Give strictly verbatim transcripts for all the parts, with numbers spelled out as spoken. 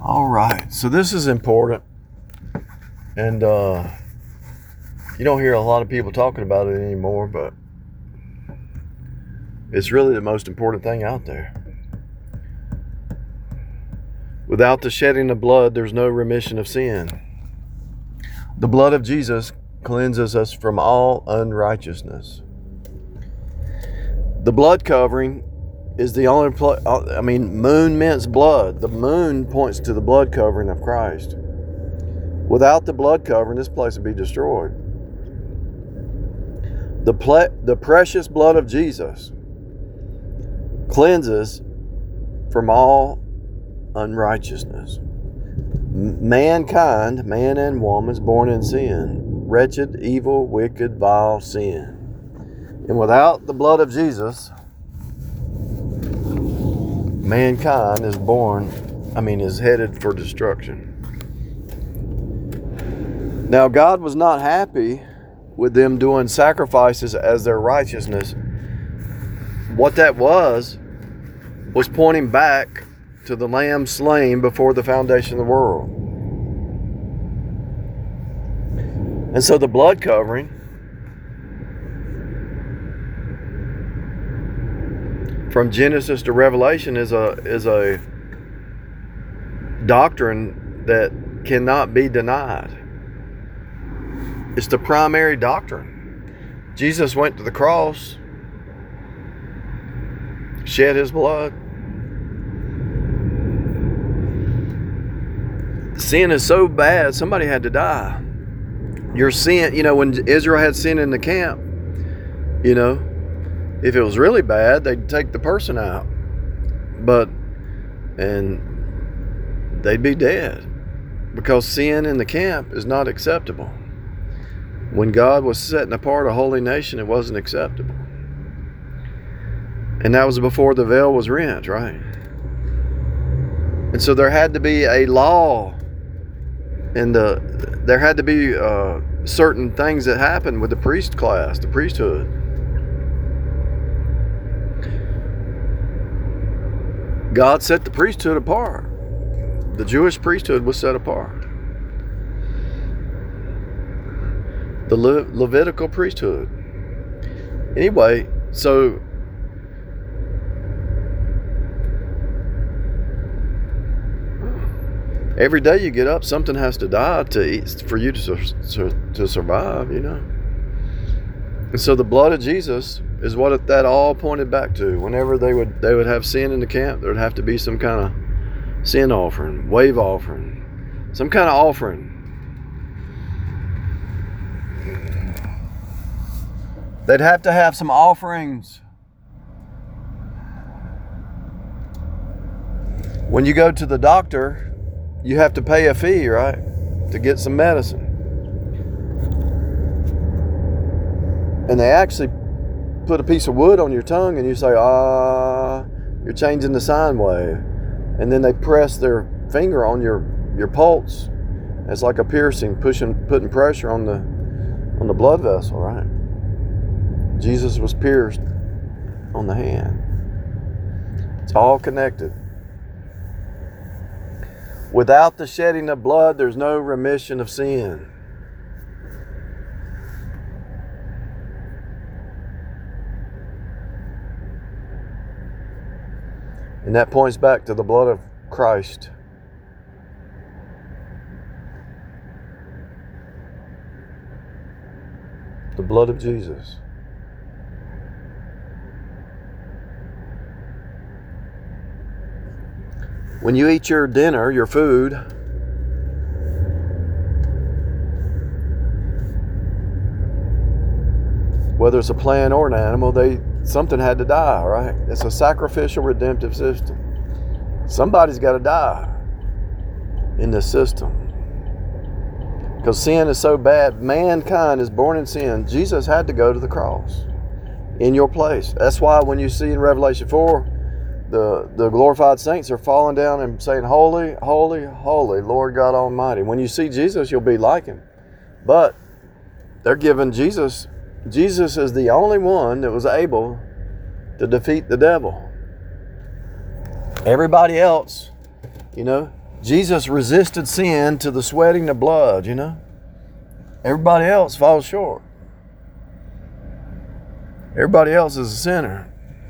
All right, so this is important, and uh, you don't hear a lot of people talking about it anymore, but it's really the most important thing out there. Without the shedding of blood, there's no remission of sin. The blood of Jesus cleanses us from all unrighteousness. The blood covering is the only, pl- I mean, moon mints blood. The moon points to the blood covering of Christ. Without the blood covering, this place would be destroyed. The, ple- the precious blood of Jesus cleanses from all unrighteousness. M- mankind, man and woman, is born in sin. Wretched, evil, wicked, vile sin. And without the blood of Jesus, mankind is born, I mean, is headed for destruction. Now, God was not happy with them doing sacrifices as their righteousness. What that was, was pointing back to the Lamb slain before the foundation of the world. And so the blood covering from Genesis to Revelation is a is a doctrine that cannot be denied. It's the primary doctrine. Jesus went to the cross, shed his blood. Sin is so bad, somebody had to die. Your sin, you know, when Israel had sin in the camp, you know, if it was really bad, they'd take the person out. But, and they'd be dead. Because sin in the camp is not acceptable. When God was setting apart a holy nation, it wasn't acceptable. And that was before the veil was rent, right? And so there had to be a law, and the, there had to be uh, certain things that happened with the priest class, the priesthood. God set the priesthood apart. The Jewish priesthood was set apart. The Le- Levitical priesthood. Anyway, so every day you get up, something has to die to eat, for you to, to, to survive, you know. And so the blood of Jesus is what that all pointed back to. Whenever they would they would have sin in the camp, there would have to be some kind of sin offering, wave offering, some kind of offering. They'd have to have some offerings. When you go to the doctor, you have to pay a fee, right, to get some medicine. And they actually put a piece of wood on your tongue and you say, ah, you're changing the sine wave. And then they press their finger on your, your pulse. It's like a piercing, pushing, putting pressure on the on the blood vessel, right? Jesus was pierced on the hand. It's all connected. Without the shedding of blood, there's no remission of sin. And that points back to the blood of Christ. The blood of Jesus. When you eat your dinner, your food, whether it's a plant or an animal, they something had to die, right? It's a sacrificial redemptive system. Somebody's got to die in this system. Because sin is so bad. Mankind is born in sin. Jesus had to go to the cross in your place. That's why when you see in Revelation four, the, the glorified saints are falling down and saying, holy, holy, holy, Lord God Almighty. When you see Jesus, you'll be like him. But they're giving Jesus, Jesus is the only one that was able to defeat the devil. Everybody else, you know, Jesus resisted sin to the sweating of blood, you know. Everybody else falls short. Everybody else is a sinner.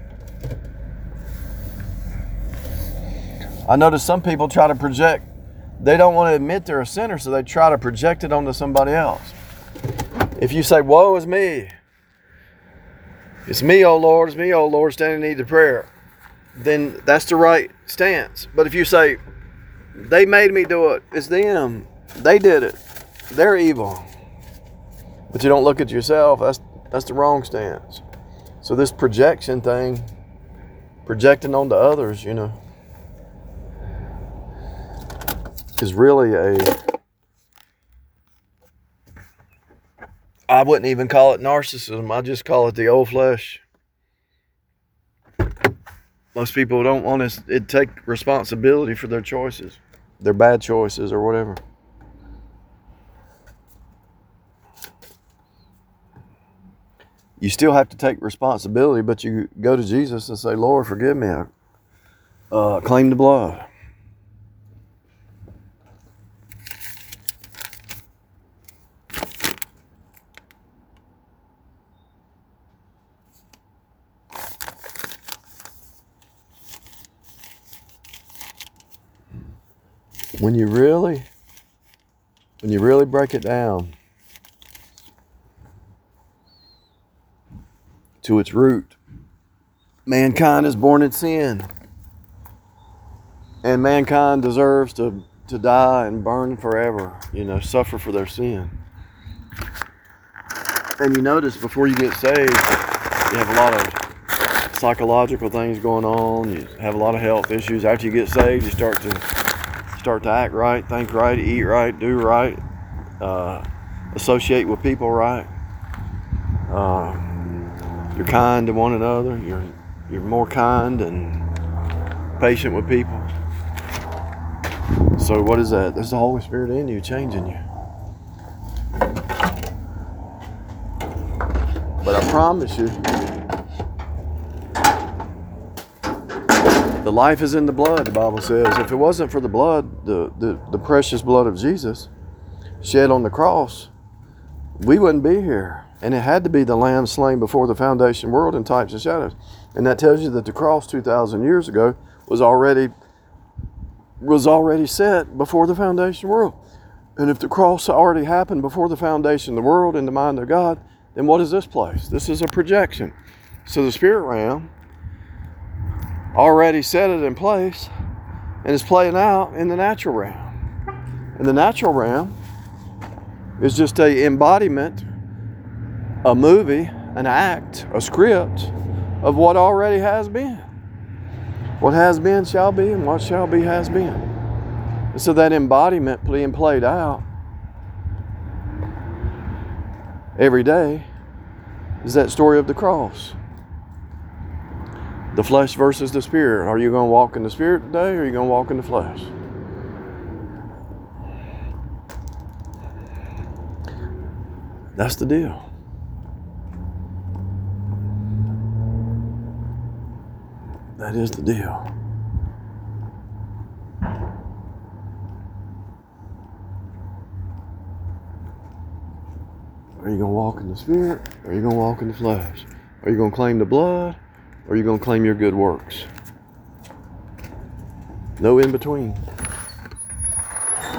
I notice some people try to project, they don't want to admit they're a sinner, so they try to project it onto somebody else. If you say, woe is me, it's me, oh Lord, it's me, oh Lord, standing in need of prayer, then that's the right stance. But if you say, they made me do it, it's them, they did it, they're evil, but you don't look at yourself, that's that's the wrong stance. So this projection thing, projecting onto others, you know, is really a, I wouldn't even call it narcissism, I just call it the old flesh. Most people don't want to take responsibility for their choices, their bad choices or whatever. You still have to take responsibility, but you go to Jesus and say, Lord, forgive me. I uh, claim the blood. When you really, when you really break it down to its root, mankind is born in sin. And mankind deserves to, to die and burn forever, you know, suffer for their sin. And you notice before you get saved, you have a lot of psychological things going on. You have a lot of health issues. After you get saved, you start to start to act right, think right, eat right, do right, uh, associate with people right. Uh, you're kind to one another. You're you're more kind and patient with people. So what is that? There's the Holy Spirit in you, changing you. But I promise you, the life is in the blood, the Bible says. If it wasn't for the blood, the, the, the precious blood of Jesus shed on the cross, we wouldn't be here. And it had to be the lamb slain before the foundation world in types and shadows. And that tells you that the cross two thousand years ago was already was already set before the foundation world. And if the cross already happened before the foundation of the world in the mind of God, then what is this place? This is a projection. So the spirit realm already set it in place and is playing out in the natural realm. And the natural realm is just an embodiment, a movie, an act, a script of what already has been. What has been shall be, and what shall be has been. And so that embodiment being played out every day is that story of the cross. The flesh versus the spirit. Are you going to walk in the spirit today, or are you going to walk in the flesh? That's the deal. That is the deal. Are you going to walk in the spirit, or are you going to walk in the flesh? Are you going to claim the blood, or are you going to claim your good works? No in between.